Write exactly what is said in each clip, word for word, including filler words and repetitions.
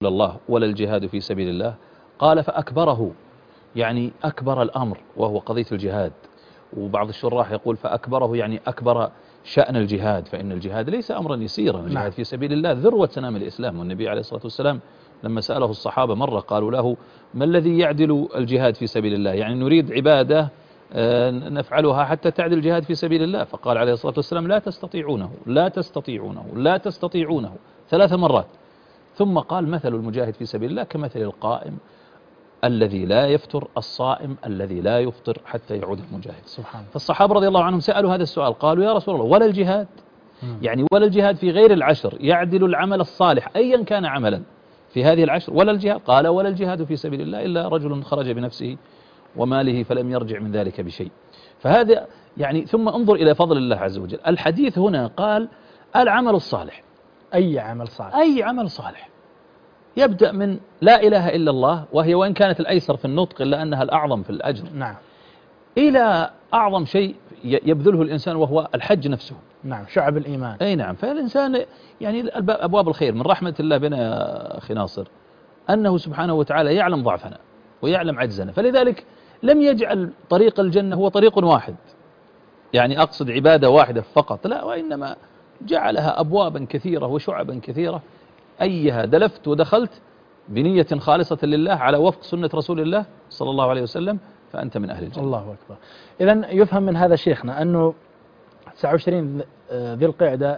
الله ولا الجهاد في سبيل الله؟ قال فأكبره، يعني أكبر الأمر وهو قضية الجهاد. وبعض الشراح يقول فأكبره يعني أكبر شأن الجهاد، فإن الجهاد ليس أمرا يسيرا، الجهاد في سبيل الله ذروة سنام الإسلام. والنبي عليه الصلاة والسلام لما سأله الصحابة مرة قالوا له ما الذي يعدل الجهاد في سبيل الله؟ يعني نريد عبادة نفعلها حتى تعدل الجهاد في سبيل الله. فقال عليه الصلاة والسلام لا تستطيعونه لا تستطيعونه لا تستطيعونه ثلاث مرات، ثم قال مثل المجاهد في سبيل الله كمثل القائم الذي لا يفتر، الصائم الذي لا يفطر حتى يعود المجاهد. سبحان. فالصحابة رضي الله عنهم سألوا هذا السؤال، قالوا يا رسول الله ولا الجهاد؟ يعني ولا الجهاد في غير العشر يعدل العمل الصالح أيا كان عملا في هذه العشر ولا الجهاد؟ قال ولا الجهاد في سبيل الله إلا رجل خرج بنفسه وماله فلم يرجع من ذلك بشيء. فهذا يعني ثم انظر إلى فضل الله عز وجل. الحديث هنا قال العمل الصالح، أي عمل صالح، أي عمل صالح، يبدأ من لا إله إلا الله، وهي وإن كانت الأيسر في النطق إلا أنها الأعظم في الأجر، نعم، إلى أعظم شيء يبذله الإنسان وهو الحج نفسه. نعم، شعب الإيمان. أي نعم. فالإنسان يعني أبواب الخير من رحمة الله بنا يا أخي ناصر أنه سبحانه وتعالى يعلم ضعفنا ويعلم عجزنا، فلذلك لم يجعل طريق الجنة هو طريق واحد، يعني أقصد عبادة واحدة فقط، لا، وإنما جعلها أبوابا كثيرة وشعبا كثيرة، أيها دلفت ودخلت بنية خالصة لله على وفق سنة رسول الله صلى الله عليه وسلم فأنت من أهل الجنة. الله أكبر. إذن يفهم من هذا شيخنا أنه تسعة وعشرين ذي القعدة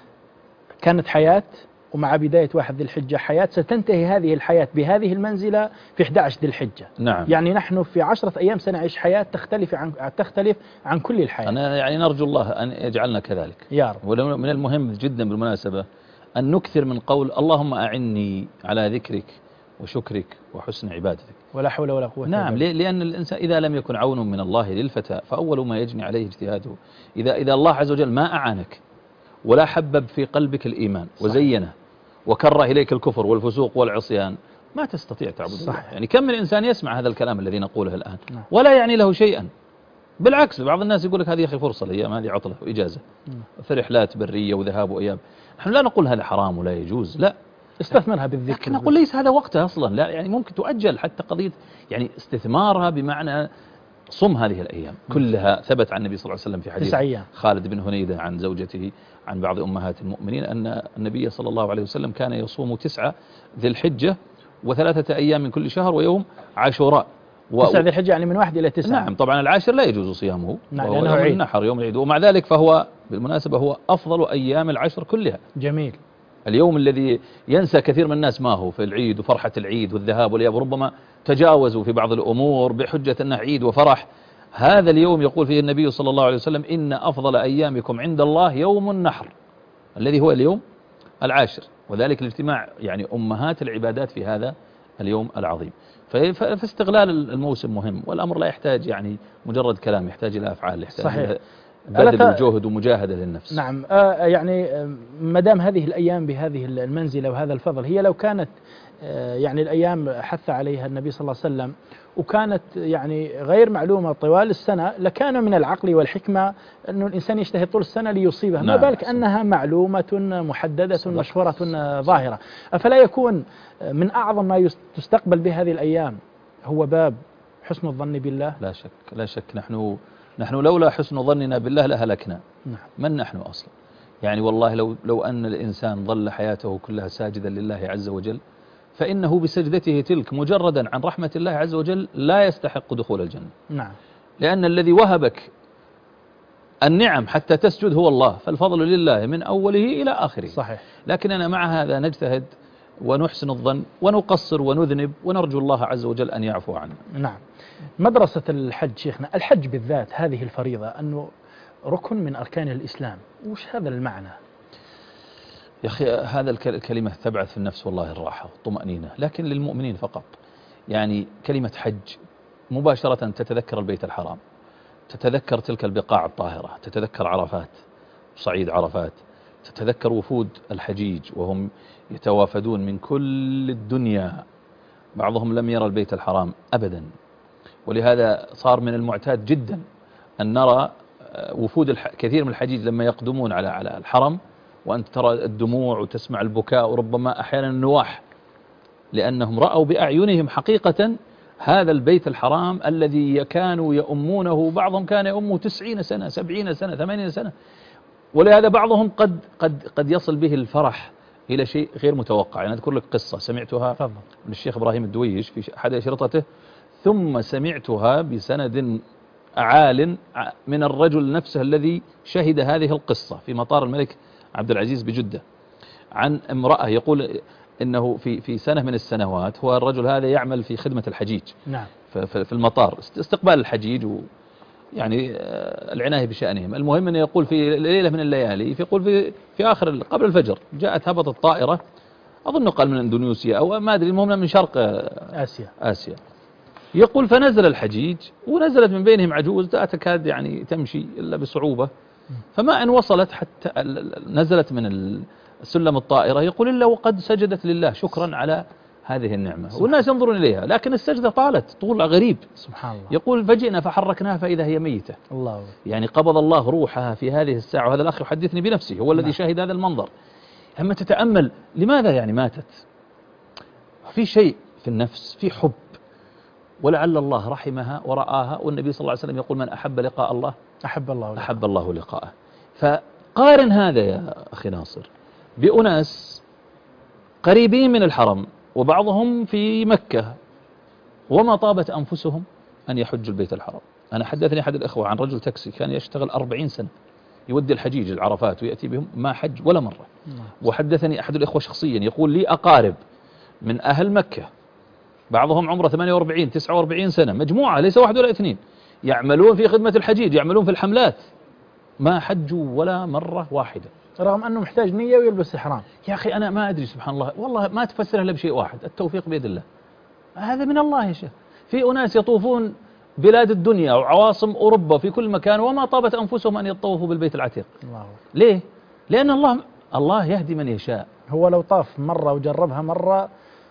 كانت حياة، ومع بداية واحد ذي الحجة حياة، ستنتهي هذه الحياة بهذه المنزلة في أحد عشر ذي الحجة. نعم. يعني نحن في عشرة أيام سنعيش حياة تختلف عن تختلف عن كل الحياة. أنا يعني نرجو الله أن يجعلنا كذلك يا رب. ومن المهم جدا بالمناسبة أن نكثر من قول اللهم أعني على ذكرك وشكرك وحسن عبادتك. ولا حول ولا قوة. نعم، لأن الإنسان إذا لم يكن عون من الله للفتى فأول ما يجني عليه اجتهاده. إذا إذا الله عز وجل ما أعانك ولا حبب في قلبك الإيمان وزينه وكره إليك الكفر والفسوق والعصيان ما تستطيع تعبد الله. يعني كم من إنسان يسمع هذا الكلام الذي نقوله الآن ولا يعني له شيئا، بالعكس بعض الناس يقول لك هذه يا أخي فرصة الأيام هذه عطلة وإجازة في رحلات برية وذهاب وإياب. نحن لا نقول هذا حرام ولا يجوز، لا، استثمرها بالذكر، لكن نقول ليس هذا وقتها أصلا، لا، يعني ممكن تؤجل حتى قضية يعني استثمارها بمعنى صم هذه الأيام كلها. ثبت عن النبي صلى الله عليه وسلم في حديث خالد بن هنيدة عن زوجته عن بعض أمهات المؤمنين أن النبي صلى الله عليه وسلم كان يصوم تسعة ذي الحجة وثلاثة أيام من كل شهر ويوم عاشوراء. و... تسعة ذي الحجة يعني من واحد إلى تسعة. نعم، طبعا العاشر لا يجوز صيامه، نعم، يوم عيد. النحر يوم العيد، ومع ذلك فهو بالمناسبة هو أفضل أيام العشر كلها. جميل. اليوم الذي ينسى كثير من الناس ما هو في العيد وفرحة العيد والذهاب والإياب، ربما تجاوزوا في بعض الأمور بحجة أنه عيد وفرح. هذا اليوم يقول فيه النبي صلى الله عليه وسلم إن أفضل أيامكم عند الله يوم النحر الذي هو اليوم العاشر، وذلك الاجتماع يعني أمهات العبادات في هذا اليوم العظيم. فاستغلال الموسم مهم، والأمر لا يحتاج يعني مجرد كلام، يحتاج إلى أفعال، يحتاج صحيح. بذل وجهد ومجاهدة للنفس. نعم. آه يعني ما دام هذه الأيام بهذه المنزلة وهذا الفضل، هي لو كانت آه يعني الأيام حث عليها النبي صلى الله عليه وسلم وكانت يعني غير معلومة طوال السنة لكان من العقل والحكمة أنه الإنسان يجتهد طول السنة ليصيبها. ما بالك أنها معلومة محددة مشهورة ظاهرة. أفلا يكون من أعظم ما تستقبل بهذه الأيام هو باب حسن الظن بالله؟ لا شك، لا شك. نحن نحن لولا حسن ظننا بالله لهلكنا. نعم. من نحن أصلا؟ يعني والله لو لو أن الإنسان ظل حياته كلها ساجدا لله عز وجل فإنه بسجدته تلك مجردا عن رحمة الله عز وجل لا يستحق دخول الجنة. نعم. لأن الذي وهبك النعم حتى تسجد هو الله، فالفضل لله من أوله إلى آخره. صحيح. لكننا مع هذا نجتهد ونحسن الظن ونقصر ونذنب ونرجو الله عز وجل أن يعفو عنا. نعم. مدرسة الحج شيخنا، الحج بالذات هذه الفريضة أنه ركن من أركان الإسلام، وش هذا المعنى؟ يا أخي هذا الكلمة تبعث في النفس والله الراحة والطمأنينة، لكن للمؤمنين فقط. يعني كلمة حج مباشرة تتذكر البيت الحرام، تتذكر تلك البقاع الطاهرة، تتذكر عرفات، صعيد عرفات، تتذكر وفود الحجيج وهم يتوافدون من كل الدنيا، بعضهم لم يرى البيت الحرام أبدا، ولهذا صار من المعتاد جدا أن نرى وفود كثير من الحجيج لما يقدمون على على الحرم وأنت ترى الدموع وتسمع البكاء وربما أحيانا النواح لأنهم رأوا بأعينهم حقيقة هذا البيت الحرام الذي كانوا يؤمونه، بعضهم كان يؤمه تسعين سنة سبعين سنة ثمانين سنة، ولهذا بعضهم قد قد قد يصل به الفرح إلى شيء غير متوقع. يعني أذكر لك قصة سمعتها تفضل. من الشيخ إبراهيم الدويش في أحد أشرطته، ثم سمعتها بسند عال من الرجل نفسه الذي شهد هذه القصة في مطار الملك عبد العزيز بجدة، عن امرأة يقول إنه في في سنة من السنوات، هو الرجل هذا يعمل في خدمة الحجيج نعم في المطار، استقبال الحجيج و يعني العناية بشأنهم. المهم أنه يقول في ليلة من الليالي، يقول في في آخر قبل الفجر جاءت هبطت طائرة، أظن قال من إندونيسيا أو ما أدري، المهم من شرق آسيا آسيا. يقول فنزل الحجيج ونزلت من بينهم عجوز لا تكاد يعني تمشي إلا بصعوبة، فما إن وصلت حتى نزلت من السلم الطائرة، يقول إلا وقد سجدت لله شكرا على هذه النعمة، والناس ينظرون إليها، لكن السجدة طالت طول غريب سبحان الله. يقول فجئنا فحركناها فإذا هي ميتة. الله. يعني قبض الله روحها في هذه الساعة، وهذا الأخ يحدثني بنفسه هو الذي نعم. شاهد هذا المنظر. أما تتأمل لماذا يعني ماتت؟ في شيء في النفس، في حب، ولعل الله رحمها ورآها، والنبي صلى الله عليه وسلم يقول من أحب لقاء الله أحب الله لقاء. أحب الله لقاءه. فقارن هذا يا أخي ناصر بأناس قريبين من الحرم وبعضهم في مكة وما طابت أنفسهم أن يحجوا البيت الحرام. أنا حدثني أحد الإخوة عن رجل تاكسي كان يشتغل أربعين سنة يودي الحجيج العرفات ويأتي بهم، ما حج ولا مرة. وحدثني أحد الإخوة شخصيا يقول لي أقارب من أهل مكة بعضهم عمره ثمانية وأربعين تسعة وأربعين سنة، مجموعة ليس واحد ولا اثنين، يعملون في خدمة الحجيج، يعملون في الحملات، ما حجوا ولا مرة واحدة، رغم أنه محتاج نية ويلبس إحرام. يا أخي أنا ما أدري سبحان الله، والله ما تفسرها إلا بشيء واحد، التوفيق بيد الله. هذا من الله يا شيخ. في أناس يطوفون بلاد الدنيا وعواصم أوروبا في كل مكان وما طابت أنفسهم أن يطوفوا بالبيت العتيق. الله. ليه؟ لأن الله الله يهدي من يشاء. هو لو طاف مرة وجربها مرة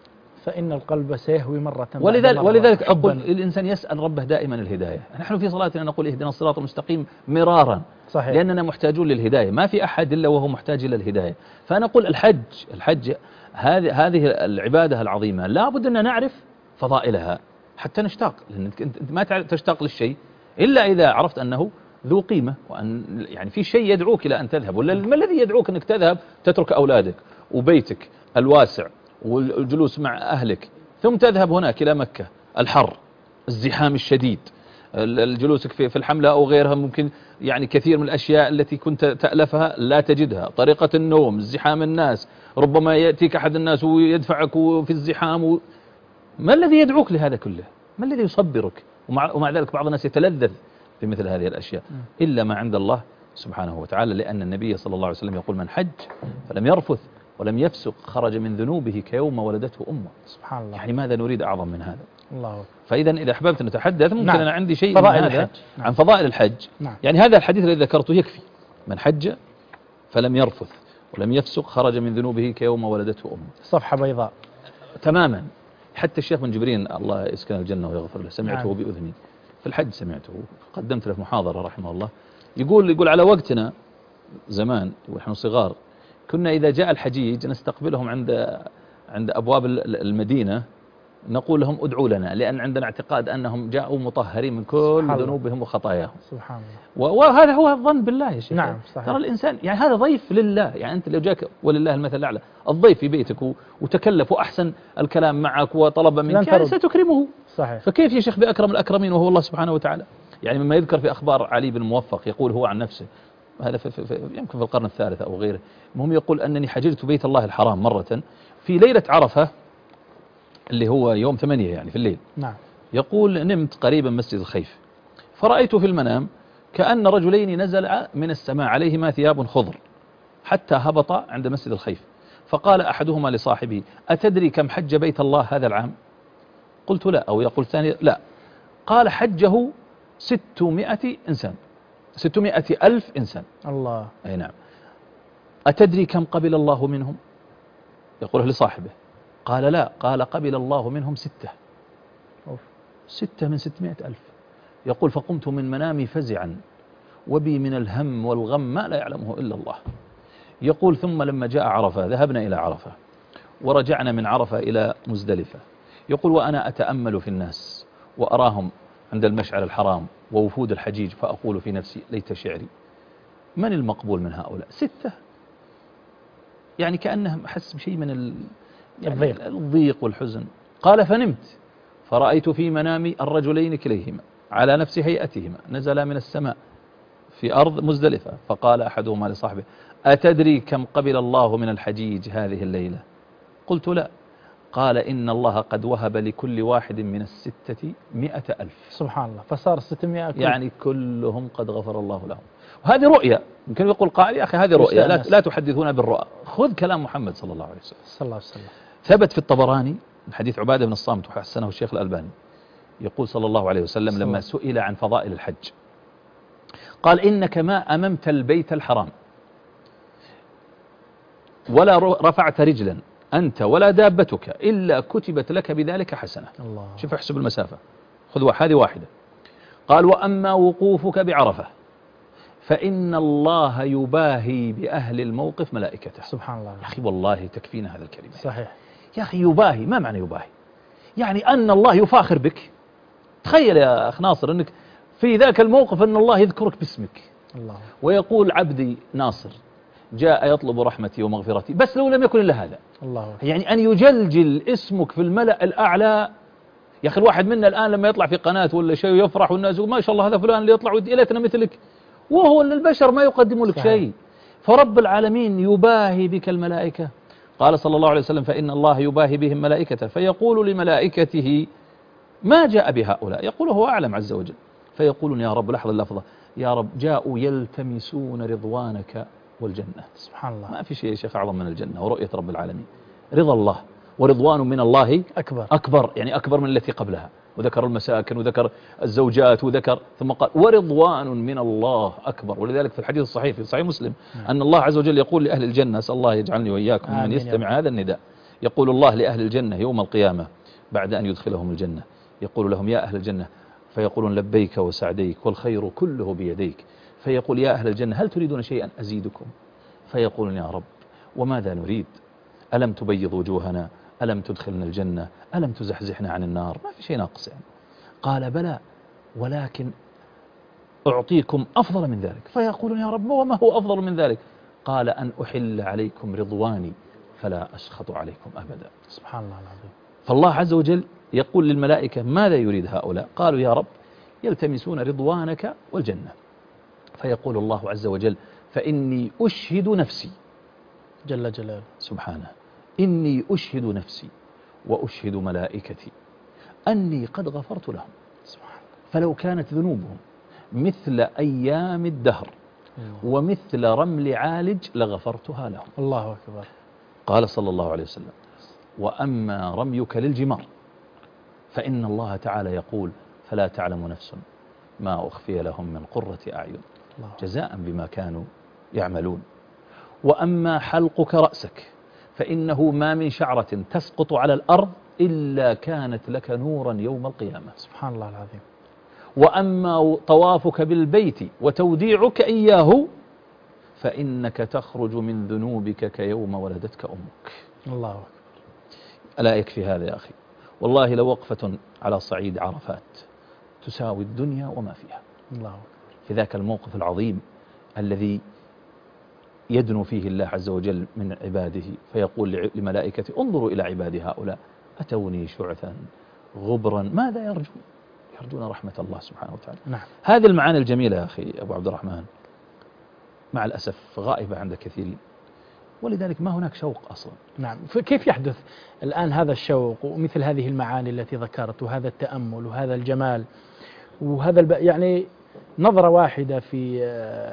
فإن القلب سيهوي مرة. ولذلك مرة ولذلك أقول الإنسان يسأل ربه دائما الهداية. نحن في صلاتنا نقول اهدنا الصراط المستقيم مرارا، صحيح. لأننا محتاجون للهداية، ما في أحد إلا وهو محتاج إلى الهداية. فأنا أقول الحج الحج هذه هذه العبادة العظيمة لا بد أن نعرف فضائلها حتى نشتاق، لأنك أنت ما تشتاق للشيء إلا إذا عرفت أنه ذو قيمة، وأن يعني في شيء يدعوك إلى أن تذهب. ولا ما الذي يدعوك أنك تذهب تترك أولادك وبيتك الواسع والجلوس مع أهلك ثم تذهب هناك إلى مكة، الحر، الزحام الشديد، الجلوسك في الحملة أو غيرها، ممكن يعني كثير من الأشياء التي كنت تألفها لا تجدها، طريقة النوم، ازدحام الناس، ربما يأتيك أحد الناس ويدفعك في الزحام و... ما الذي يدعوك لهذا كله؟ ما الذي يصبرك؟ ومع, ومع ذلك بعض الناس يتلذذ في مثل هذه الأشياء إلا ما عند الله سبحانه وتعالى، لأن النبي صلى الله عليه وسلم يقول من حج فلم يرفث ولم يفسق خرج من ذنوبه كيوم ولدته أمه. سبحان الله. يعني ماذا نريد أعظم من هذا؟ الله. فإذا إذا أحببت نتحدث ممكن نعم. أنا عندي شيء فضائل من هذا الحج. نعم. عن فضائل الحج. نعم. يعني هذا الحديث الذي ذكرته يكفي، من حج فلم يرفث ولم يفسق خرج من ذنوبه كيوم ولدته أمه. صفحة بيضاء تماما. حتى الشيخ بن جبرين الله يسكن الجنة ويغفر له سمعته نعم. بأذني في الحج، سمعته قدمت له محاضرة رحمه الله، يقول يقول على وقتنا زمان ونحن صغار كنا إذا جاء الحجيج نستقبلهم عند عند أبواب المدينة، نقول لهم ادعوا لنا، لأن عندنا اعتقاد أنهم جاءوا مطهرين من كل ذنوبهم وخطاياهم. سبحان الله. وهذا هو الظن بالله يا شيخ. نعم صحيح. ترى الإنسان يعني هذا ضيف لله، يعني أنت لو جاك ولله المثل الأعلى الضيف في بيتك وتكلف وأحسن الكلام معك وطلب منك يعني ستكرمه. صحيح. فكيف يا شيخ بأكرم الأكرمين وهو الله سبحانه وتعالى؟ يعني مما يذكر في أخبار علي بن موفق يقول هو عن نفسه، هذا في في في يمكن في القرن الثالث أو غيره، المهم يقول أنني حججت بيت الله الحرام مرة في ليلة عرفة اللي هو يوم ثمانية يعني في الليل. نعم. يقول نمت قريبا مسجد الخيف فرأيت في المنام كأن رجلين نزل من السماء عليهما ثياب خضر حتى هبط عند مسجد الخيف، فقال أحدهما لصاحبه أتدري كم حج بيت الله هذا العام؟ قلت لا، أو يقول ثاني لا، قال حجه ستمائة إنسان، ستمائة ألف إنسان. الله. أي نعم. أتدري كم قبل الله منهم؟ يقوله لصاحبه، قال لا، قال قبل الله منهم ستة. أوف. ستة من ستمائة ألف. يقول فقمت من منامي فزعا وبي من الهم والغم ما لا يعلمه إلا الله. يقول ثم لما جاء عرفة ذهبنا إلى عرفة ورجعنا من عرفة إلى مزدلفة. يقول وأنا أتأمل في الناس وأراهم عند المشعر الحرام ووفود الحجيج، فأقول في نفسي ليت شعري من المقبول من هؤلاء؟ ستة، يعني كأنهم حس بشيء من ال... يعني الضيق. الضيق والحزن. قال فنمت فرأيت في منامي الرجلين كليهما على نفس هيئتهما نزلا من السماء في أرض مزدلفة، فقال أحدهما لصاحبه أتدري كم قبل الله من الحجيج هذه الليلة؟ قلت لا. قال إن الله قد وهب لكل واحد من الستة مئة ألف. سبحان الله، فصار ستمائة كل. يعني كلهم قد غفر الله لهم. وهذه رؤيا. يمكن يقول قائل يا أخي هذه رؤيا، لا, لا تحدثون بالرؤى. خذ كلام محمد صلى الله عليه وسلم. صلى الله عليه وسلم. ثبت في الطبراني من حديث عبادة بن الصامت وحسنه الشيخ الألباني، يقول صلى الله عليه وسلم لما سئل عن فضائل الحج قال إنك ما أممت البيت الحرام ولا رفعت رجلا أنت ولا دابتك إلا كتبت لك بذلك حسنة. الله. شوف احسب المسافة، خذ هذه واحدة. قال وأما وقوفك بعرفة فإن الله يباهي بأهل الموقف ملائكته. سبحان الله. يا أخي والله تكفينا هذا الكلمة. صحيح يا أخي يباهي، ما معنى يباهي؟ يعني أن الله يفاخر بك. تخيل يا أخ ناصر أنك في ذاك الموقف أن الله يذكرك باسمك الله. ويقول عبدي ناصر جاء يطلب رحمتي ومغفرتي، بس لو لم يكن إلا هذا. الله. يعني أن يجلجل اسمك في الملأ الأعلى. يا أخي الواحد منا الآن لما يطلع في قناة ولا شيء يفرح والناس يقول ما شاء الله هذا فلان اللي يطلع إليتنا مثلك، وهو أن البشر ما يقدموا لك شيء. فرب العالمين يباهي بك الملائكة. قال صلى الله عليه وسلم فإن الله يباهي بهم ملائكته فيقول لملائكته ما جاء بهؤلاء؟ يقول هو أعلم عز وجل. فيقولون يا رب، لحظة اللفظة، يا رب جاءوا يلتمسون رضوانك والجنة. سبحان الله. ما في شيء يا شيخ أعظم من الجنة ورؤية رب العالمين. رضا الله ورضوان من الله أكبر أكبر، يعني أكبر من التي قبلها. وذكر المساكن وذكر الزوجات وذكر، ثم قال ورضوان من الله أكبر. ولذلك في الحديث الصحيح في صحيح مسلم أن الله عز وجل يقول لأهل الجنة، أسأل الله يجعلني وإياكم من يستمع هذا النداء، يقول الله لأهل الجنة يوم القيامة بعد أن يدخلهم الجنة، يقول لهم يا أهل الجنة، فيقولون لبيك وسعديك والخير كله بيديك. فيقول يا أهل الجنة هل تريدون شيئا أزيدكم؟ فيقولون يا رب وماذا نريد؟ ألم تبيض وجوهنا؟ ألم تدخلنا الجنة؟ ألم تزحزحنا عن النار؟ ما في شيء ناقص يعني. قال بلى ولكن أعطيكم أفضل من ذلك. فيقولون يا رب وما هو أفضل من ذلك؟ قال أن أحل عليكم رضواني فلا أسخط عليكم أبدا. سبحان الله العظيم. فالله عز وجل يقول للملائكة ماذا يريد هؤلاء؟ قالوا يا رب يلتمسون رضوانك والجنة. فيقول الله عز وجل فإني أشهد نفسي جل جلاله سبحانه، إني أشهد نفسي وأشهد ملائكتي أني قد غفرت لهم. سبحان الله. فلو كانت ذنوبهم مثل أيام الدهر ومثل رمل عالج لغفرتها لهم. الله أكبر. قال صلى الله عليه وسلم وأما رميك للجمار فإن الله تعالى يقول فلا تعلم نفس ما أخفي لهم من قرة أعين جزاء بما كانوا يعملون. وأما حلقك رأسك فإنه ما من شعرة تسقط على الأرض إلا كانت لك نورا يوم القيامة. سبحان الله العظيم. وأما طوافك بالبيت وتوديعك إياه فإنك تخرج من ذنوبك كيوم ولدتك أمك. الله أكبر. ألا يكفي هذا يا أخي؟ والله لو وقفة على صعيد عرفات تساوي الدنيا وما فيها. الله أكبر. في ذاك الموقف العظيم الذي يدنو فيه الله عز وجل من عباده فيقول لملائكته انظروا إلى عبادي هؤلاء أتوني شعثا غبرا ماذا يرجون؟ يرجون رحمة الله سبحانه وتعالى. نعم. هذه المعاني الجميلة يا أخي أبو عبد الرحمن مع الأسف غائبة عند كثيرين، ولذلك ما هناك شوق أصلا. نعم. كيف يحدث الآن هذا الشوق ومثل هذه المعاني التي ذكرت وهذا التأمل وهذا الجمال وهذا الب... يعني نظرة واحدة في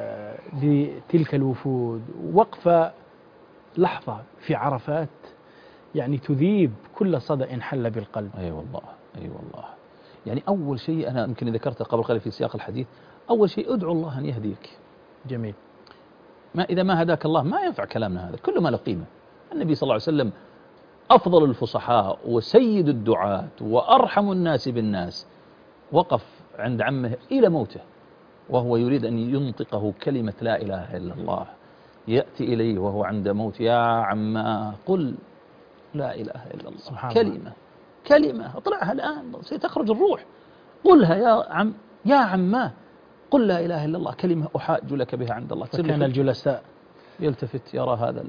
بتلك الوفود، وقفة لحظة في عرفات يعني تذيب كل صدأ حل بالقلب. أي أيوة والله أي أيوة والله. يعني أول شيء أنا يمكن ذكرته قبل قليل في سياق الحديث، أول شيء ادعو الله أن يهديك. جميل. ما إذا ما هداك الله ما ينفع كلامنا هذا، كله ما له قيمة. النبي صلى الله عليه وسلم أفضل الفصحاء وسيد الدعاة وأرحم الناس بالناس وقف عند عمه إلى موته وهو يريد أن ينطقه كلمة لا إله إلا الله، يأتي إليه وهو عند موت يا عما قل لا إله إلا الله، سبحان كلمة الله. كلمة اطلعها الآن ستخرج الروح، قلها يا عم يا عماه، قل لا إله إلا الله كلمة أحاج لك بها عند الله. فكان الجلساء يلتفت يرى هذا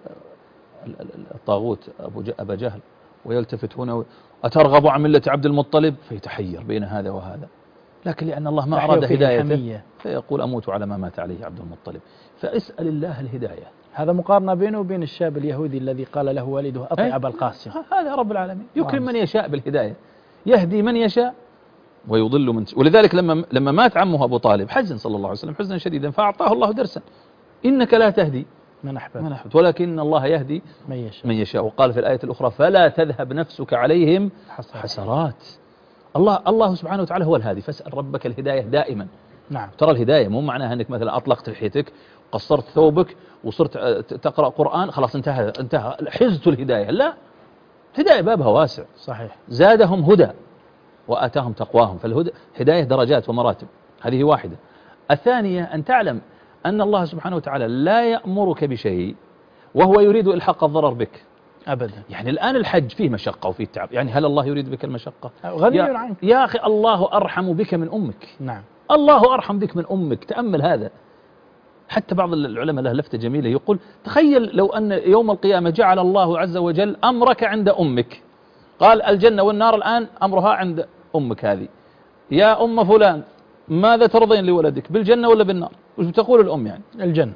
الطاغوت أبو أبا جهل، ويلتفت هنا أترغب عن ملة عبد المطلب، فيتحير بين هذا وهذا، لكن لأن الله ما أراد هدايته فيقول أموت على ما مات عليه عبد المطلب. فاسأل الله الهداية. هذا مقارنة بينه وبين الشاب اليهودي الذي قال له والده أطع أبا القاسم. هذا رب العالمين يكرم من يشاء بالهداية، يهدي من يشاء ويضل من يشاء. ولذلك لما لما مات عمه أبو طالب حزن صلى الله عليه وسلم حزنا شديدا، فأعطاه الله درسا، إنك لا تهدي من أحببت ولكن الله يهدي من يشاء. من يشاء. وقال في الآية الأخرى فلا تذهب نفسك عليهم حسرات. الله الله سبحانه وتعالى هو الهادي، فاسأل ربك الهداية دائما. نعم. ترى الهداية مو معناها أنك مثلا أطلقت لحيتك، قصرت ثوبك، وصرت تقرأ قرآن خلاص انتهى انتهى حزت الهداية. لا، الهداية بابها واسع. صحيح. زادهم هدى وآتاهم تقواهم. فالهدى هداية درجات ومراتب، هذه واحدة. الثانية أن تعلم أن الله سبحانه وتعالى لا يأمرك بشيء وهو يريد إلحاق الضرر بك أبدا. يعني الآن الحج فيه مشقة وفيه تعب، يعني هل الله يريد بك المشقة؟ غني عنك يا أخي، الله أرحم بك من أمك. نعم. الله أرحم بك من أمك، تأمل هذا. حتى بعض العلماء له لفتة جميلة يقول تخيل لو أن يوم القيامة جعل الله عز وجل أمرك عند أمك، قال الجنة والنار الآن أمرها عند أمك هذه، يا أم فلان ماذا ترضين لولدك، بالجنة ولا بالنار؟ وش بتقول الأم؟ يعني الجنة.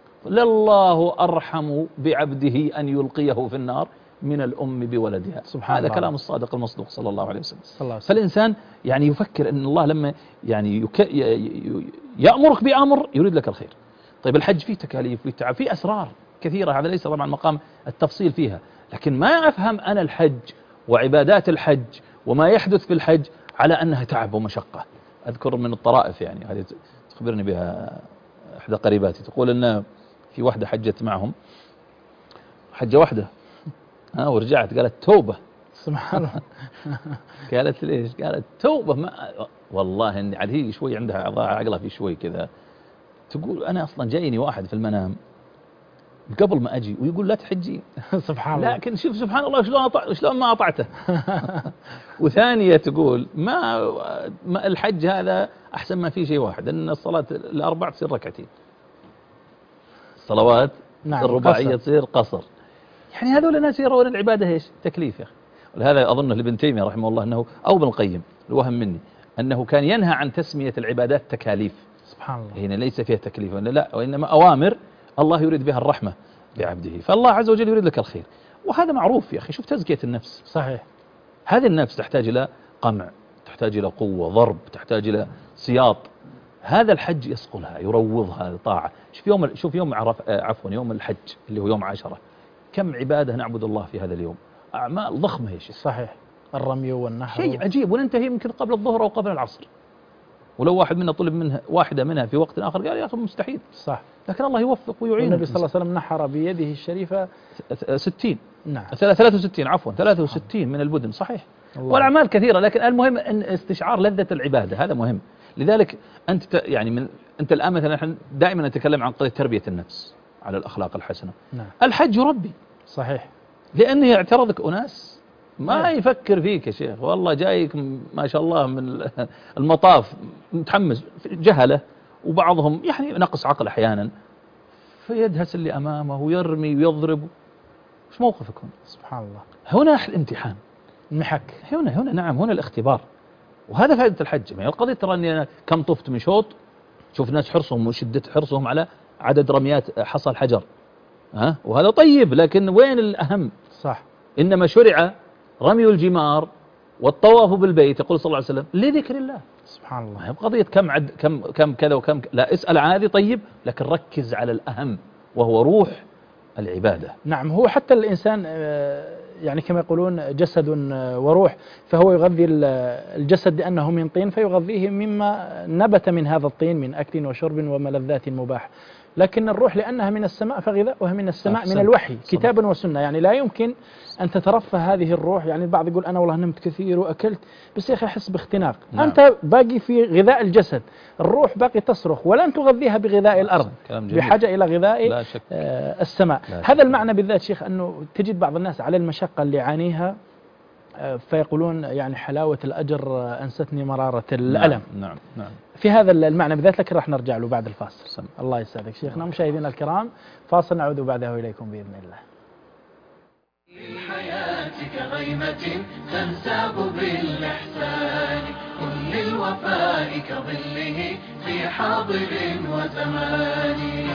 لله أرحم بعبده أن يلقيه في النار من الأم بولدها. سبحان هذا الله. كلام الصادق المصدوق صلى الله عليه وسلم. صلى الله عليه وسلم. فالإنسان يعني يفكر أن الله لما يعني يك... يأمرك بأمر يريد لك الخير. طيب الحج فيه تكاليف فيه تعب فيه أسرار كثيرة، هذا ليس طبعا مقام التفصيل فيها، لكن ما أفهم أنا الحج وعبادات الحج وما يحدث في الحج على أنها تعب ومشقة. أذكر من الطرائف يعني هذه تخبرني بها إحدى قريباتي، تقول أن في واحدة حجت معهم حجة واحدة ها ورجعت قالت توبة. سبحان الله. قالت ليش؟ قالت توبة. ما والله إن هي شوي عندها عقلها في شوي كذا، تقول أنا أصلا جايني واحد في المنام قبل ما أجي ويقول لا تحجي. سبحان الله. لكن شوف سبحان الله شلون أطع... شلون ما أطعته. وثانية تقول ما... ما الحج هذا أحسن ما فيه شيء واحد، أن الصلاة الأربع تصير ركعتين، الصلوات نعم الرباعية قصر. تصير قصر. يعني هذول الناس يرون العبادة ايش؟ تكليف يا أخي. ولهذا أظن لابن تيمية رحمه الله أنه أو ابن القيم الوهم مني أنه كان ينهى عن تسمية العبادات تكاليف. سبحان الله. هنا ليس فيها تكليف لا، وإنما أوامر الله يريد بها الرحمة بعبده، فالله عز وجل يريد لك الخير، وهذا معروف يا أخي. شوف تزكية النفس. صحيح. هذه النفس تحتاج إلى قمع، تحتاج إلى قوة ضرب، تحتاج إلى سياط. هذا الحج يصقلها يروضها طاعة. شوف يوم شوف يوم عرف عفوا يوم الحج اللي هو يوم عشرة، كم عبادة نعبد الله في هذا اليوم، أعمال ضخمة يا شيخ. صحيح. الرمي والنحر شيء عجيب، وننتهي يمكن قبل الظهر أو قبل العصر، ولو واحد منا طلب منها واحدة منها في وقت آخر قال يا أخي مستحيل. صح. لكن الله يوفق ويعين. النبي صلى الله عليه وسلم نحر بيده الشريفة ستين نعم ثلاثة وستين عفوا ثلاثة وستين من البدن. صحيح. والأعمال كثيرة، لكن المهم أن استشعار لذة العبادة هذا مهم. لذلك أنت يعني من أنت الآن مثلا نحن دائما نتكلم عن قضية تربية النفس على الأخلاق الحسنة. نعم. الحج يربي. صحيح. لأنه يعترضك أناس ما نعم. يفكر فيك يا شيخ، والله جايك ما شاء الله من المطاف متحمس جهلة، وبعضهم يعني نقص عقل أحيانا فيدهس اللي أمامه ويرمي ويضرب. وش موقفك هنا؟ سبحان الله. هنا الامتحان المحك، هنا هنا نعم هنا الاختبار، وهذا فائدة الحج. ما هي القضية ترى أني أنا كم طفت من شوط، شوف ناس حرصهم وشدة حرصهم على عدد رميات حصى الحجر ها، وهذا طيب، لكن وين الأهم؟ صح. إنما شرع رمي الجمار والطواف بالبيت، يقول صلى الله عليه وسلم لذكر الله. سبحان الله. ما هي قضية كم عد كم كم كذا وكم ك... لا اسأل عادي طيب، لكن ركز على الأهم وهو روح العبادة. نعم. هو حتى الإنسان يعني كما يقولون جسد وروح، فهو يغذي الجسد لأنه من طين فيغذيه مما نبت من هذا الطين من أكل وشرب وملذات مباح. لكن الروح لأنها من السماء فغذاؤها من السماء أحسن. من الوحي صدق. كتابا وسنة. يعني لا يمكن أن تترفه هذه الروح. يعني البعض يقول أنا والله نمت كثير وأكلت بس يا أخي أحس باختناق. نعم. أنت باقي في غذاء الجسد، الروح باقي تصرخ ولن تغذيها بغذاء الأرض، بحاجة إلى غذاء لا شك. آه السماء. لا هذا شك. المعنى بالذات شيخ، أنه تجد بعض الناس على المشقة اللي يعانيها فيقولون يعني حلاوة الأجر أنستني مرارة الألم. نعم نعم, نعم. في هذا المعنى بالذات، لكن راح نرجع له بعد الفاصل. سم. الله يسعدك شيخنا. مشاهدينا الكرام، فاصل نعود بعده إليكم بإذن الله. الحياة كغيمة تنساب بالإحسان، كن للوفاء كظله في حاضر وزمان.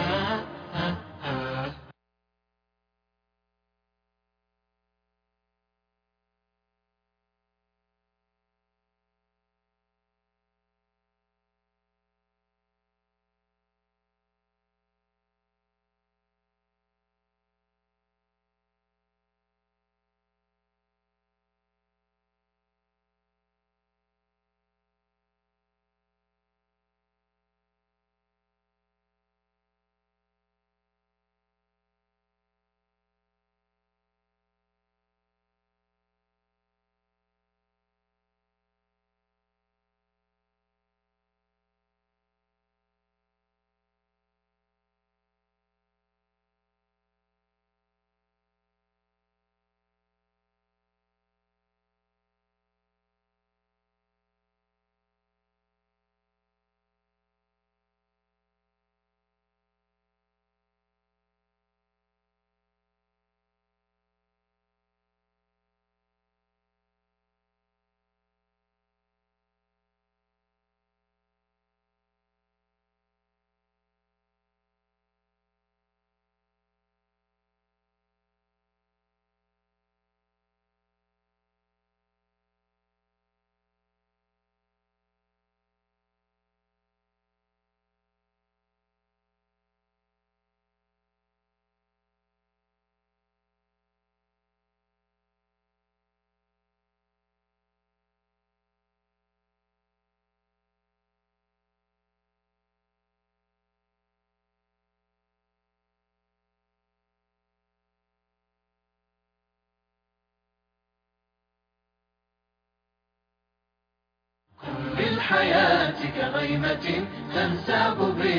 بالحياة كغيمة تنساب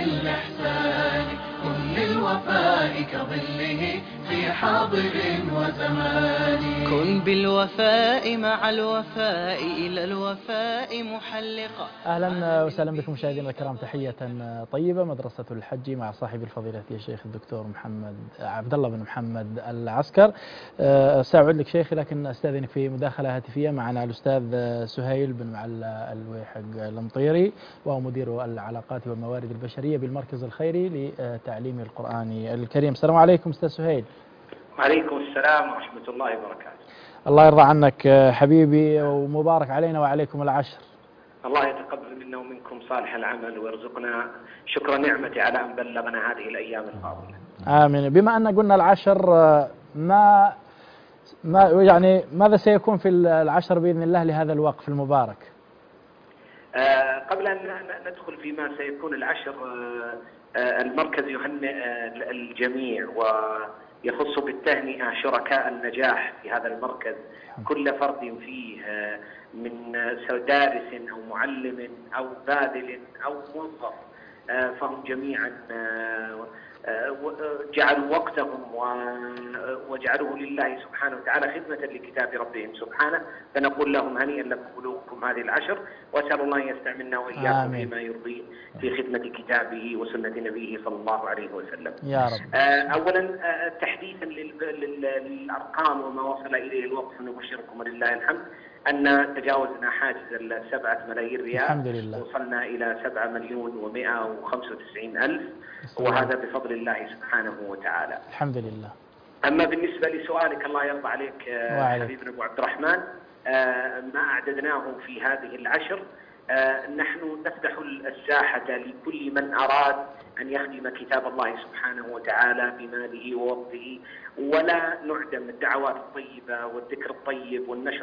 بالإحسان، كن للوفاء كظله في حاضر وزمان. كن بالوفاء مع الوفاء إلى الوفاء محلقا. أهلا وسهلا بكم مشاهدينا الكرام، تحية طيبة. مدرسة الحج مع صاحب الفضيلة الشيخ الدكتور محمد عبد الله بن محمد العسكر. سأعود لك شيخي، لكن أستاذنك في مداخلة هاتفية. معنا الأستاذ سهيل بن معلى الويحق المطيري، وهو مدير العلاقات والموارد البشرية بالمركز الخيري لتعليم القرآن الكريم. السلام عليكم أستاذ سهيل. وعليكم السلام ورحمة الله وبركاته. الله يرضى عنك حبيبي، ومبارك علينا وعليكم العشر. الله يتقبل منا ومنكم صالح العمل ويرزقنا شكر نعمته على أن بلغنا هذه الأيام الفاضلة. آمين. بما أن قلنا العشر، ما ما يعني ماذا سيكون في العشر بإذن الله لهذا الوقف المبارك؟ آه قبل أن ندخل فيما سيكون العشر، آه آه المركز يهنئ آه الجميع ويخص بالتهنئة شركاء النجاح في هذا المركز، كل فرد فيه آه من دارس أو معلم أو باذل أو موظف، آه فهم جميعا آه جعلوا وقتهم وجعلوه لله سبحانه وتعالى خدمة لكتاب ربهم سبحانه، فنقول لهم هنيئا لكم بلوغكم هذه العشر، وأسأل الله أن يستعملنا وإياكم فيما يرضيه في خدمة كتابه وسنة نبيه صلى الله عليه وسلم يا رب. أولا تحديثا للأرقام وما وصل إليه الوقف، نبشركم ولله الحمد أن تجاوزنا حاجز السبعة ملايين ريال، الحمد لله. وصلنا إلى سبعة مليون ومائة وخمسة وتسعين ألف، وهذا بفضل الله سبحانه وتعالى. الحمد لله. أما بالنسبة لسؤالك الله يرضى عليك حبيبنا أبو عبد الرحمن، ما أعددناه في هذه العشر، نحن نفتح الساحة لكل من أراد أن يخدم كتاب الله سبحانه وتعالى بماله ووقته، ولا نعدم الدعوات الطيبة والذكر الطيب والنشر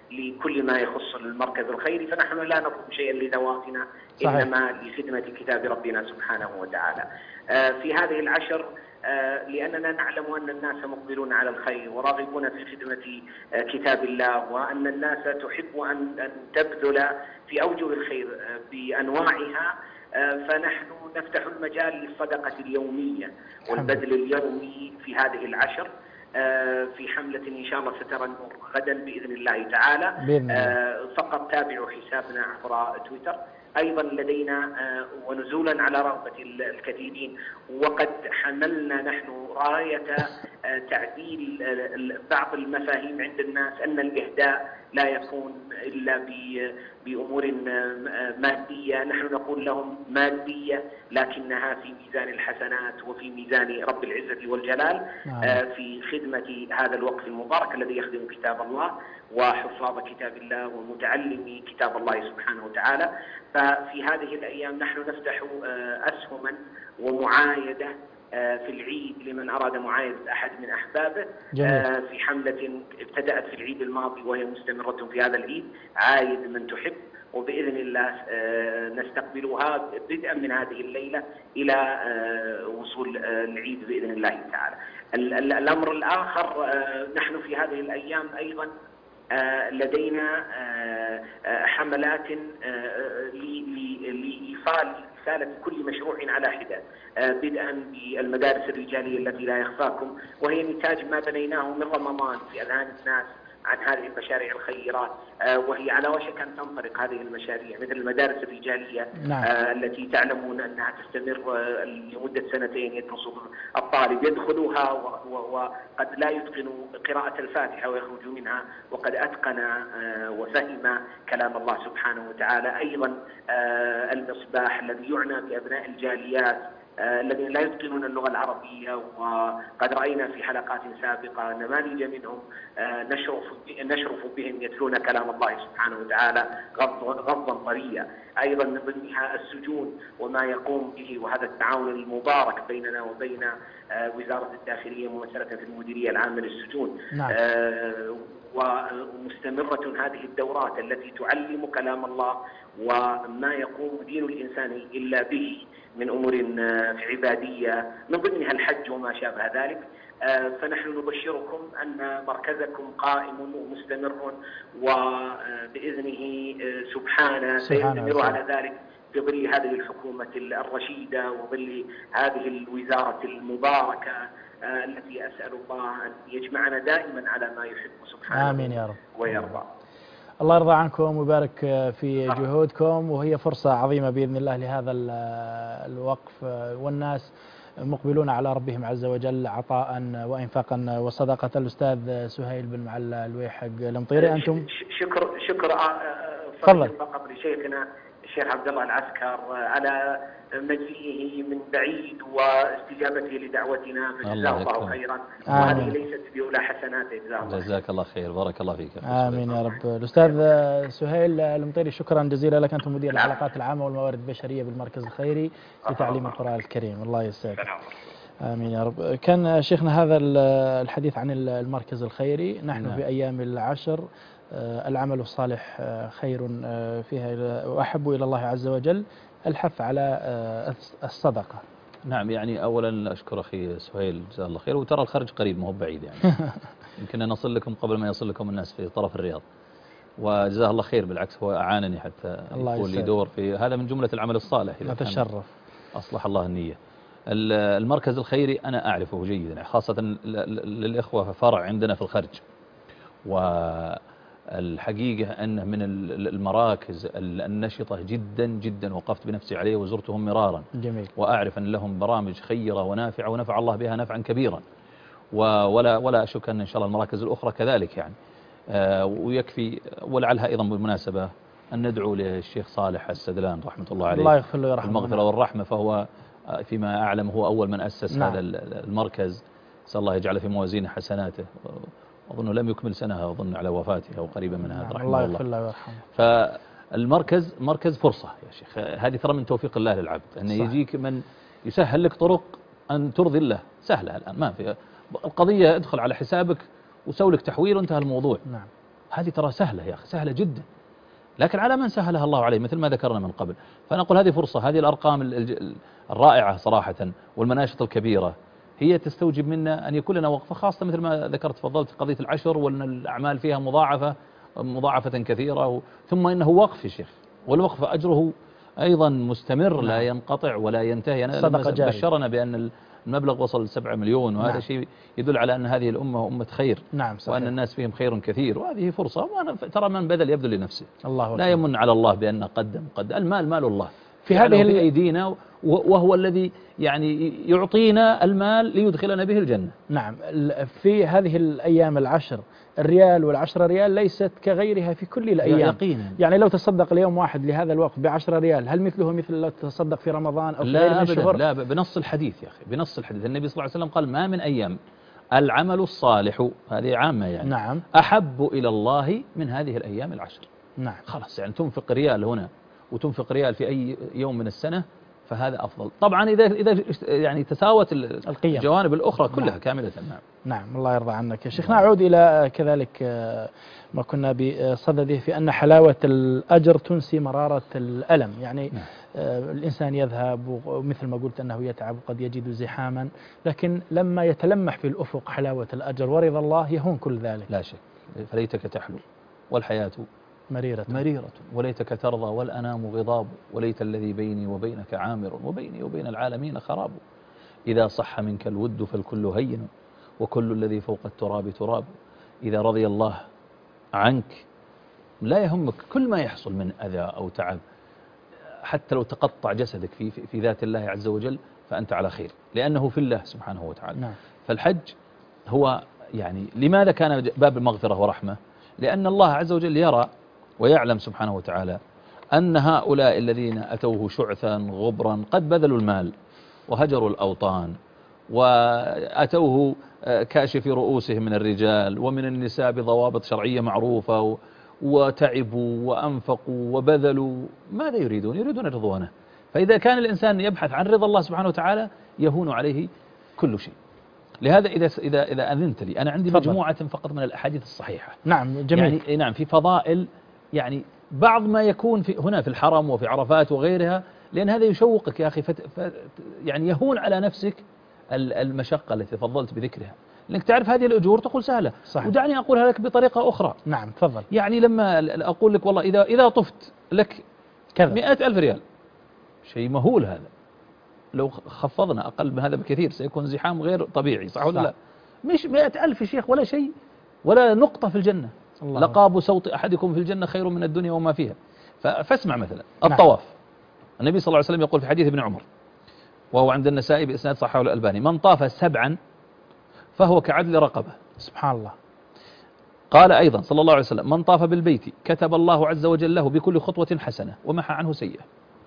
لكل ما يخص المركز الخيري، فنحن لا نطلب شيئا لذواتنا إنما لخدمة كتاب ربنا سبحانه وتعالى. في هذه العشر لأننا نعلم أن الناس مقبلون على الخير وراغبون في خدمة كتاب الله، وأن الناس تحب أن تبذل في أوجه الخير بأنواعها، فنحن نفتح المجال للصدقة اليومية والبذل اليومي في هذه العشر في حملة إن شاء الله سترى النور غدا بإذن الله تعالى. بإذن الله. فقط تابعوا حسابنا عبر تويتر. أيضا لدينا ونزولا على رغبة الكثيرين وقد حملنا نحن راية تعديل بعض المفاهيم عند الناس أن الإهداء لا يكون إلا بأمور مادية. نحن نقول لهم مادية لكنها في ميزان الحسنات وفي ميزان رب العزة والجلال في خدمة هذا الوقف المبارك الذي يخدم كتاب الله وحفاظ كتاب الله ومتعلمي كتاب الله سبحانه وتعالى. ففي هذه الأيام نحن نفتح أسهما ومعايدة في العيد لمن أراد معايدة أحد من أحبابه. جميل. في حملة ابتدأت في العيد الماضي وهي مستمرة في هذا العيد، عايد من تحب، وبإذن الله نستقبلها بدءا من هذه الليلة إلى وصول العيد بإذن الله تعالى. الأمر الآخر، نحن في هذه الأيام أيضا لدينا حملات لإيصال رسالة كل مشروع على حدة، بدءا بالمدارس الرجالية التي لا يخفاكم، وهي نتاج ما بنيناه من رمضان في أذهان الناس عن هذه المشاريع الخيرات، وهي على وشك أن تنطلق هذه المشاريع مثل المدارس الرجالية. نعم. التي تعلمون أنها تستمر لمدة سنتين، يدرس الطالب يدخلها وقد لا يتقن قراءة الفاتحة ويخرج منها وقد أتقن وفهم كلام الله سبحانه وتعالى. أيضا المصباح الذي يعنى بأبناء الجاليات الذين لا يتقنون اللغة العربية، وقد رأينا في حلقات سابقة نماذج منهم نشرف نشرف بهم يتلون كلام الله سبحانه وتعالى غضا طريا. أيضا من ضمنها السجون وما يقوم به، وهذا التعاون المبارك بيننا وبين وزارة الداخلية ممثلة في المديرية العامة للسجون. نعم. ومستمرة هذه الدورات التي تعلم كلام الله وما يقوم دين الإنسان إلا به من أمور عبادية، من ضمنها الحج وما شابه ذلك. فنحن نبشركم أن مركزكم قائم ومستمر، وبإذنه سبحانه سيستمر على ذلك في ظل هذه الحكومة الرشيدة وظل هذه الوزارة المباركة التي أسأل الله أن يجمعنا دائما على ما يحب سبحانه. آمين يا رب ويرضى. الله يرضى عنكم ويبارك في جهودكم، وهي فرصة عظيمة بإذن الله لهذا الوقف، والناس مقبلون على ربهم عز وجل عطاء وإنفاقا وصدقة. الأستاذ سهيل بن معلى الويحق المطيري، أنتم شكر شكر تفضل فقط لشيخنا الشيخ عبد الله العسكر على مجيئه من بعيد واستجابته لدعوتنا، فجزاه الله خيرا، وهذه ليست بأولى حسناته. جزاه الله جزاك الله خير، بارك الله فيك. آمين يا رب. الأستاذ سهيل المطيري، شكرا جزيلا لك، أنت مدير العلاقات العامة والموارد البشرية بالمركز الخيري لتعليم القرآن الكريم. الله يسعدك. آمين يا رب. كان شيخنا هذا الحديث عن المركز الخيري. نحن نعم. في أيام العشر العمل الصالح خير فيها وأحب إلى الله عز وجل، الحث على الصدقة. نعم، يعني أولا أشكر أخي سهيل جزاه الله خير، وترى الخرج قريب ما هو بعيد يعني يمكن نصل لكم قبل ما يصل لكم الناس في طرف الرياض، وجزاه الله خير، بالعكس هو أعانني حتى يكون لي دور في هذا من جملة العمل الصالح. نتشرف. أصلح الله النية. المركز الخيري أنا أعرفه جيدا، خاصة للإخوة فرع عندنا في الخرج، والحقيقة أنه من المراكز النشطة جدا جدا، وقفت بنفسي عليه وزرتهم مرارا. جميل. وأعرف أن لهم برامج خيرة ونافعة ونفع الله بها نفعا كبيرا، ولا ولا أشك أن إن شاء الله المراكز الأخرى كذلك يعني. ويكفي ولعلها أيضا بالمناسبة أن ندعو للشيخ صالح السدلان رحمة الله عليه، الله يغفر له ويرحمه، المغفرة والرحمة، فهو فيما أعلم هو أول من أسس نعم. هذا المركز، نسأل الله يجعل في موازين حسناته. أظن لم يكمل سنة، أظن على وفاته أو قريبا من هذا. نعم. الله يغفر له ويرحمه. فالمركز مركز فرصة يا شيخ، هذه ترى من توفيق الله للعبد، أن يجيك من يسهل لك طرق أن ترضي الله، سهلة الآن، ما في القضية، ادخل على حسابك وسوي لك تحويل وانتهى الموضوع. نعم. هذه ترى سهلة يا أخي، سهلة جدا، لكن على من سهلها الله عليه مثل ما ذكرنا من قبل. فنقول هذه فرصة، هذه الأرقام الرائعة صراحة والمناشط الكبيرة هي تستوجب منا أن يكون لنا وقفة خاصة مثل ما ذكرت تفضلت في قضية العشر، وأن الأعمال فيها مضاعفة مضاعفة كثيرة، ثم إنه وقف يا شيخ، والوقف أجره أيضا مستمر لا ينقطع ولا ينتهي. أنا بشرنا بأن المبلغ وصل سبعة مليون، وهذا نعم. شيء يدل على أن هذه الأمة أمة خير، نعم صحيح. وأن الناس فيهم خير كثير، وهذه فرصة. وأنا ترى من بذل يبذل لنفسه، الله لا يمن على الله بأن قدم قد المال مال الله في هذه في أيدينا، وهو الذي يعني يعطينا المال ليدخلنا به الجنة. نعم. في هذه الأيام العشر الريال والعشرة ريال ليست كغيرها في كل الأيام يقينا. يعني لو تصدق اليوم واحد لهذا الوقت بعشرة ريال، هل مثله مثل لو تصدق في رمضان أو في غير من الشهور؟ لا، بنص الحديث يا أخي، بنص الحديث النبي صلى الله عليه وسلم قال ما من أيام العمل الصالح، هذه عامة يعني، نعم، أحب إلى الله من هذه الأيام العشر. نعم خلاص يعني تنفق ريال هنا وتنفق ريال في أي يوم من السنة فهذا أفضل. طبعا إذا إذا يعني تساوت القيم الجوانب الأخرى كلها نعم. كاملة. نعم نعم الله يرضى عنك يا شيخ. نعود إلى كذلك ما كنا بصدده في أن حلاوة الأجر تنسي مرارة الألم، يعني نعم. الإنسان يذهب ومثل ما قلت أنه يتعب وقد يجد زحاما، لكن لما يتلمح في الأفق حلاوة الأجر ورضا الله يهون كل ذلك. لا شك، فليتك تحلو والحياة مريرة مريرة وليتك ترضى والأنام غضاب، وليت الذي بيني وبينك عامر وبيني وبين العالمين خراب. إذا صح منك الود فالكل هين وكل الذي فوق التراب تراب. إذا رضي الله عنك لا يهمك كل ما يحصل من أذى أو تعب، حتى لو تقطع جسدك في, في, في ذات الله عز وجل فأنت على خير، لأنه في الله سبحانه وتعالى. نعم. فالحج هو يعني لماذا كان باب المغفرة ورحمة؟ لأن الله عز وجل يرى ويعلم سبحانه وتعالى أن هؤلاء الذين أتوه شعثا غبرا قد بذلوا المال وهجروا الأوطان وأتوه كاشف رؤوسهم من الرجال ومن النساء بضوابط شرعية معروفة، وتعبوا وأنفقوا وبذلوا، ماذا يريدون؟ يريدون رضوانه. فإذا كان الإنسان يبحث عن رضا الله سبحانه وتعالى يهون عليه كل شيء. لهذا إذا إذا إذا أذنت لي أنا عندي فضل. مجموعة فقط من الأحاديث الصحيحة. نعم جميل. يعني نعم في فضائل، يعني بعض ما يكون في هنا في الحرم وفي عرفات وغيرها، لأن هذا يشوقك يا أخي فت فت يعني يهون على نفسك المشقة التي تفضلت بذكرها، لأنك تعرف هذه الأجور تقول سهلة. صحيح. ودعني أقولها لك بطريقة أخرى. نعم تفضل. يعني لما أقول لك والله إذا إذا طفت لك كذا مئة ألف ريال، شيء مهول هذا، لو خفضنا أقل من هذا بكثير سيكون زحام غير طبيعي، صح ولا لا؟ مش مئة ألف يا شيخ ولا شيء ولا نقطة في الجنة. لقاب صوت أحدكم في الجنة خير من الدنيا وما فيها. فاسمع مثلا الطواف. نعم. النبي صلى الله عليه وسلم يقول في حديث ابن عمر وهو عند النسائي بإسناد صحيح الألباني: من طاف سبعا فهو كعدل رقبة. سبحان الله. قال أيضا صلى الله عليه وسلم: من طاف بالبيت كتب الله عز وجل له بكل خطوة حسنة ومحى عنه سيئة.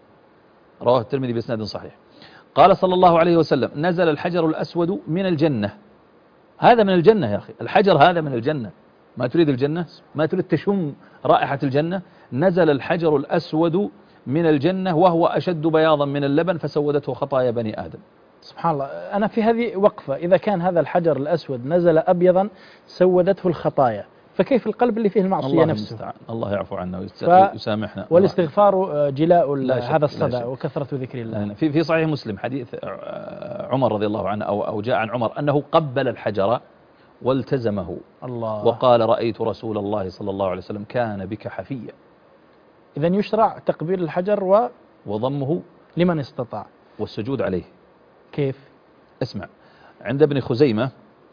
رواه الترمذي بإسناد صحيح. قال صلى الله عليه وسلم: نزل الحجر الأسود من الجنة. هذا من الجنة يا أخي، الحجر هذا من الجنة. ما تريد الجنة؟ ما تريد تشم رائحة الجنة؟ نزل الحجر الأسود من الجنة وهو أشد بياضا من اللبن فسودته خطايا بني آدم. سبحان الله. أنا في هذه وقفة، إذا كان هذا الحجر الأسود نزل أبيضا سودته الخطايا، فكيف القلب اللي فيه المعصية الله نفسه؟ المستعان. الله يعفو عنا ويسامحنا. والاستغفار جلاء هذا الصدى وكثرة ذكر الله. في في صحيح مسلم حديث عمر رضي الله عنه أو أو جاء عن عمر أنه قبل الحجر والتزمه. الله. وقال: رأيت رسول الله صلى الله عليه وسلم كان بك حفيا. إذا يشرع تقبيل الحجر و وضمه لمن استطاع والسجود عليه. كيف؟ اسمع، عند ابن خزيمة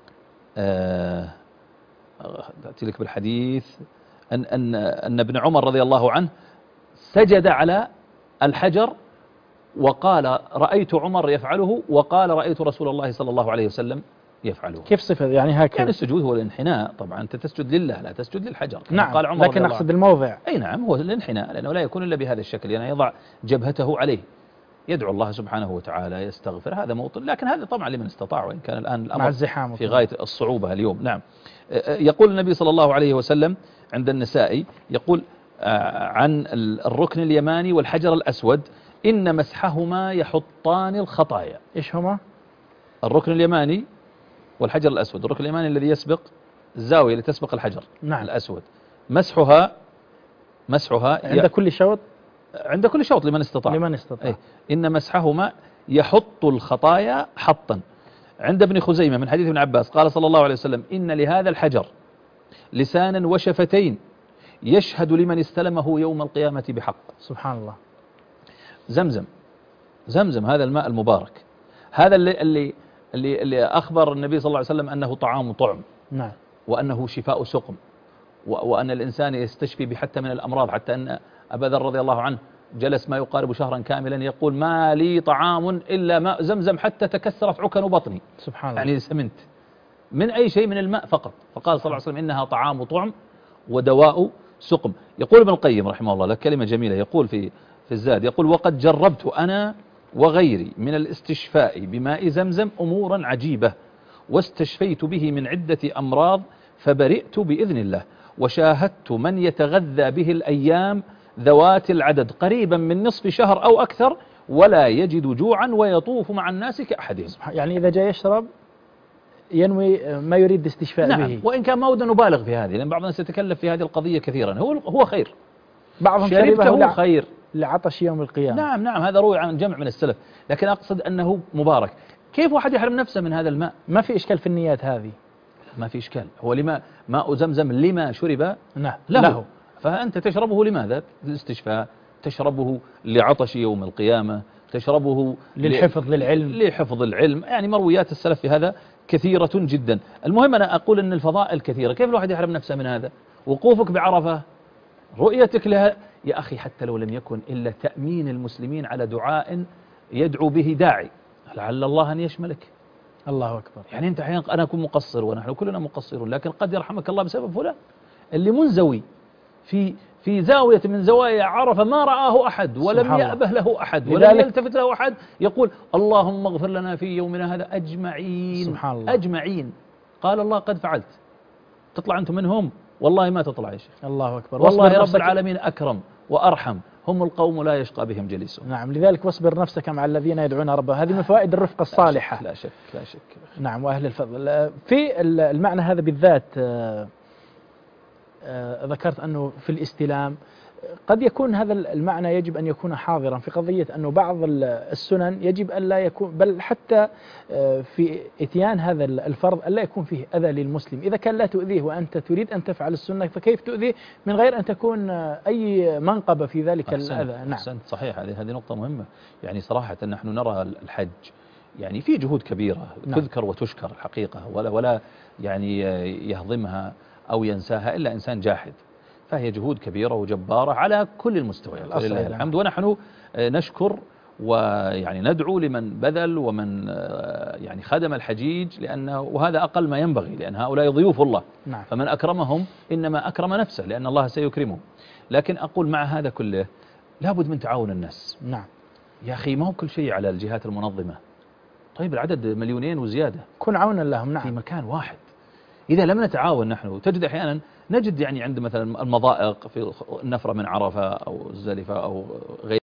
آه أتي لك بالحديث أن أن أن ابن عمر رضي الله عنه سجد على الحجر وقال: رأيت عمر يفعله، وقال: رأيت رسول الله صلى الله عليه وسلم يفعله. كيف صفة يعني هكذا؟ يعني السجود هو الانحناء، طبعا أنت تسجد لله لا تسجد للحجر. نعم. قال عمر لكن أقصد الموضع. أي نعم، هو الانحناء، لأنه لا يكون إلا بهذا الشكل، يعني يضع جبهته عليه يدعو الله سبحانه وتعالى يستغفر، هذا موطن. لكن هذا طبعا لمن استطاع، وإن كان الآن الأمر مع الزحام في غاية الصعوبة اليوم. نعم. يقول النبي صلى الله عليه وسلم عند النسائي يقول عن الركن اليماني والحجر الأسود: إن مسحهما يحطان الخطايا. إيش هما؟ الركن اليماني والحجر الأسود. الركن اليماني الذي يسبق الزاوية اللي تسبق الحجر. نعم. الأسود مسحها مسحها عند كل شوط عند كل شوط لمن استطاع لمن استطاع أي إن مسحهما يحط الخطايا حطا. عند ابن خزيمة من حديث ابن عباس قال صلى الله عليه وسلم إن لهذا الحجر لسانا وشفتين يشهد لمن استلمه يوم القيامة بحق. سبحان الله. زمزم زمزم هذا الماء المبارك، هذا اللي اللي اللي, اللي أخبر النبي صلى الله عليه وسلم أنه طعام طعم، نعم، وأنه شفاء سقم، وأن الإنسان يستشفي بحتى من الأمراض، حتى أن أبا ذر رضي الله عنه جلس ما يقارب شهرا كاملا يقول ما لي طعام إلا ماء زمزم حتى تكسرت عكن بطني. سبحان الله. يعني سمنت من أي شيء من الماء فقط. فقال صلى الله عليه وسلم إنها طعام طعم ودواء سقم. يقول ابن القيم رحمه الله لك كلمة جميلة، يقول في في الزاد، يقول وقد جربت أنا وغيري من الاستشفاء بماء زمزم أمورا عجيبة، واستشفيت به من عدة أمراض فبرئت بإذن الله، وشاهدت من يتغذى به الأيام ذوات العدد قريبا من نصف شهر أو أكثر ولا يجد جوعا ويطوف مع الناس كأحدهم. يعني إذا جاء يشرب ينوي ما يريد استشفاء نعم به. وإن كان ما ودنا نبالغ في هذه، لأن بعض الناس يتكلف في هذه القضية كثيرا، هو هو خير، بعضهم شربته شربه خير لعطش يوم القيامة. نعم نعم هذا روي عن جمع من السلف، لكن أقصد أنه مبارك. كيف واحد يحرم نفسه من هذا الماء؟ ما في إشكال في النيات هذه، ما في إشكال. هو لما ماء زمزم لما شرب نعم له, له. فأنت تشربه لماذا؟ للاستشفاء، تشربه لعطش يوم القيامة، تشربه للحفظ للعلم لحفظ العلم، يعني مرويات السلف في هذا كثيرة جدا. المهم أنا أقول أن الفضائل كثيرة، كيف الواحد يحرم نفسه من هذا؟ وقوفك بعرفة، رؤيتك لها يا أخي، حتى لو لم يكن إلا تأمين المسلمين على دعاء يدعو به داعي، لعل الله أن يشملك. الله أكبر. يعني أنت أحيانا أنا أكون مقصر ونحن كلنا مقصرون، لكن قد يرحمك الله بسبب فلان اللي منزوي في في زاوية من زوايا عرفة ما رآه أحد ولم يأبه له أحد ولم يلتفت له أحد، يقول اللهم اغفر لنا في يومنا هذا أجمعين. سبحان الله. أجمعين. قال الله قد فعلت. تطلع أنتم منهم؟ والله ما تطلع يا شيخ. الله أكبر. والله رب العالمين أكرم وأرحم، هم القوم لا يشقى بهم جليسهم. نعم، لذلك واصبر نفسك مع الذين يدعون ربهم، هذه من فوائد الرفقة الصالحة. لا شك لا شك. نعم، وأهل الفضل. في المعنى هذا بالذات ذكرت أنه في الاستلام قد يكون هذا المعنى يجب أن يكون حاضرا في قضية أنه بعض السنن يجب أن لا يكون، بل حتى في إتيان هذا الفرض أن لا يكون فيه أذى للمسلم. إذا كان لا تؤذيه وأنت تريد أن تفعل السنة فكيف تؤذيه من غير أن تكون أي منقبة في ذلك الأذى. نعم أحسنت، صحيح، هذه هذه نقطة مهمة. يعني صراحة نحن نرى الحج يعني في جهود كبيرة نعم. تذكر وتشكر الحقيقة، ولا ولا يعني يهضمها أو ينساها إلا إنسان جاحد، فهي جهود كبيرة وجبارة على كل المستويات ولله الحمد. ونحن نشكر ويعني ندعو لمن بذل ومن يعني خدم الحجيج، لأنه وهذا أقل ما ينبغي، لأن هؤلاء ضيوف الله. نعم. فمن أكرمهم إنما أكرم نفسه، لأن الله سيكرمهم. لكن أقول مع هذا كله لابد من تعاون الناس. نعم يا أخي ما هو كل شيء على الجهات المنظمة. طيب العدد مليونين وزيادة، كن عونا لهم. نعم. في مكان واحد. إذا لم نتعاون نحن تجد أحيانا نجد يعني عند مثلا المضائق في النفرة من عرفة أو الزلفة أو غير